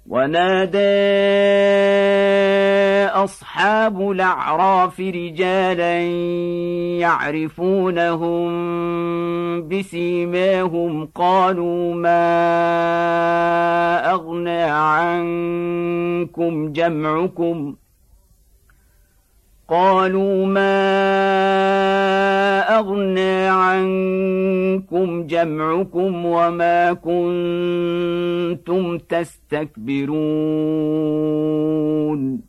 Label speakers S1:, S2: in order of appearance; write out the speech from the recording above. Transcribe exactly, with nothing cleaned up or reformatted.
S1: ونادى أصحاب الأعراف رجالا يعرفونهم بسيماهم قالوا ما أغنى عنكم جمعكم قالوا ما أغنى عنكم جمعكم وما كنتم تستكبرون